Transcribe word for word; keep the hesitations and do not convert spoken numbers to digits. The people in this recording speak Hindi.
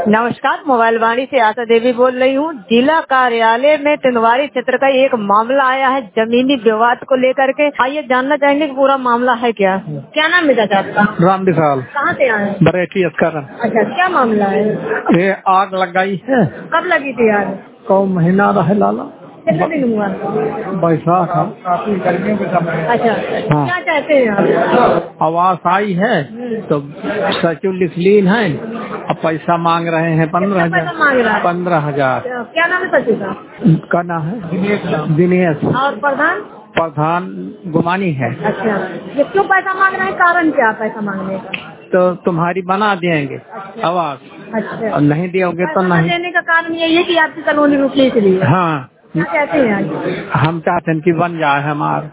नमस्कार, मोबाइल वाणी से आशा देवी बोल रही हूँ। जिला कार्यालय में टिंडवारी क्षेत्र का एक मामला आया है जमीनी विवाद को लेकर के। आइए जानना चाहेंगे कि पूरा मामला है क्या। क्या नाम है चाचा आपका? राम विशाल। कहाँ से आए? बरेठी अस्कर। अच्छा, क्या मामला है? ये आग लग गई है। कब लगी थी आग? कौ महीना रहे लाला। कितने दिन हुआ? बैसाख। काफी गर्मियों के समय। अच्छा, हाँ। क्या चाहते हैं आप? आवास आई है तो सचिव लिख ली है। अब पैसा मांग रहे हैं पंद्रह हजार मांग रहा है? पंद्रह हजार। क्या नाम है सचिव का? का नाम है दिनेश। और प्रधान? प्रधान गुमानी है। अच्छा, ये क्यों पैसा मांग रहे हैं? कारण क्या पैसा मांगने का? तो तुम्हारी बना देंगे आवास। अच्छा, और नहीं दियोगे तो नहीं देने का कारण यही है कि आपकी कॉलोनी रुकी इसलिए। हाँ। क्या कहते हैं? हम चाहते हैं कि बन जाए हमारा।